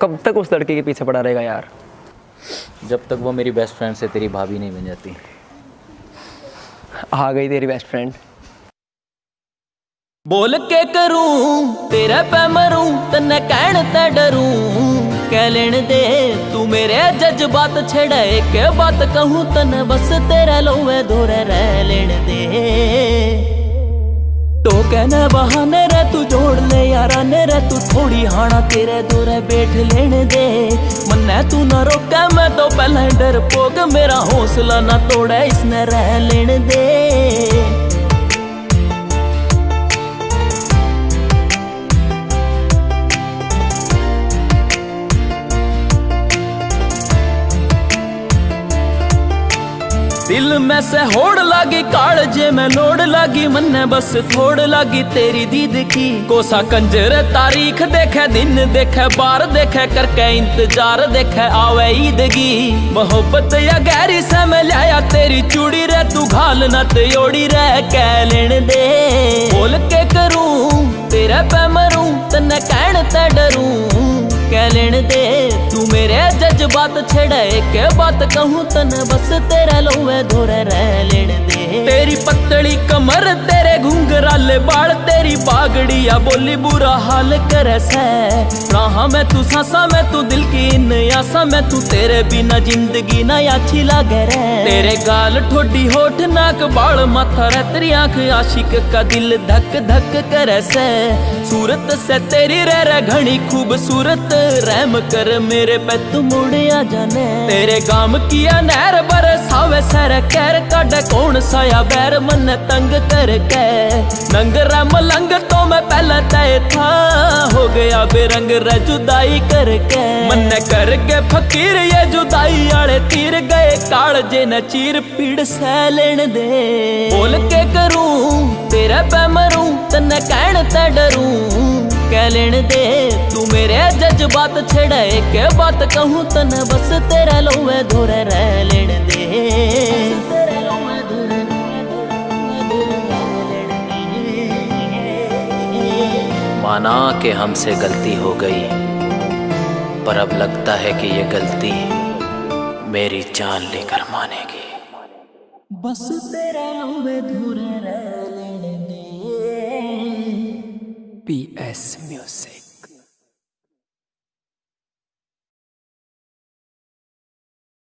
कब तक उस लड़के के पीछे पड़ा रहेगा यार? जब तक वो मेरी बेस्ट फ्रेंड से तेरी भाभी नहीं बन जाती। आ गई तेरी बेस्ट फ्रेंड। बोल के करूं तेरे पे मरूं, तन्ने कहण ते डरूं, कह लेन दे तू मेरे जज्बात छेड़े, के बात कहूं तन्ने बस तेरा लोवे धोरे रह लेन दे। तो कहने बहाने रे तू जोड़ ले यारा ने रे, तू थोड़ी हाना तेरे दोरे बैठ लेन दे। मन्ने तू ना रोके मैं तो पहले डर पोग, मेरा हौसला ना तोड़े इसने रह लेन दे। दिल में से होड़ लागी काल जे मैं लोड़ लागी, मन्ने बस थोड़ लागी तेरी दीद की। कोसा कंजर तारीख देखे, दिन देखे, बार देखे, करके इंतजार देखे आवे ईदगी। मोहब्बत या गहरी से मैं लाया तेरी चूड़ी रे, तू घाल न त्योड़ी रे कह लेन दे। बोल के करूं तेरे पे मरूं, तन्ने कहण ते डरूं, कह लेन दे तू मेरे जज्बात छेड़े, के बात कहूं तन्ने बस तेरा लोवे धोरे रह लेन दे। तेरी पतली कमर तेरे घुंघराले बाल, तेरी बागड़िया बोली बुरा हाल करे से। राह में तू सांसा में तू दिल की इन आसा में, तू तेरे बिना जिंदगी ना अच्छी लागे रे। तेरे गाल ठोडी होठ नाक बाल माथा रे, तेरी आंख आशिक का दिल धक धक करे से। सूरत से तेरी रे घनी खूबसूरत, रहम कर मेरे पे तू मुड़ आ जाने। तेरे गाम किया नहर बरसावे सर कैर, काटे कौन साया बैर मन तंग करके। नंग रम लंग तो मैं पहले तय था, हो गया बेरंग रे जुदाई करके। मन करके फकीर ये जुदाई आले तीर गए, काल जे न चीर पीड़ सह लेन दे। बोल के करूं तेरे पे मरूं, तन्ने कहण ते डरूं, कह लेन दे तू मेरे जज्बात छेड़े, के बात कहूं तन्ने बस तेरा लोवे धोरे रह लेन दे। माना कि हमसे गलती हो गई, पर अब लगता है कि ये गलती मेरी जान लेकर मानेगी। बस तेरा लोवे धोरे रह लेन दे। PS Music।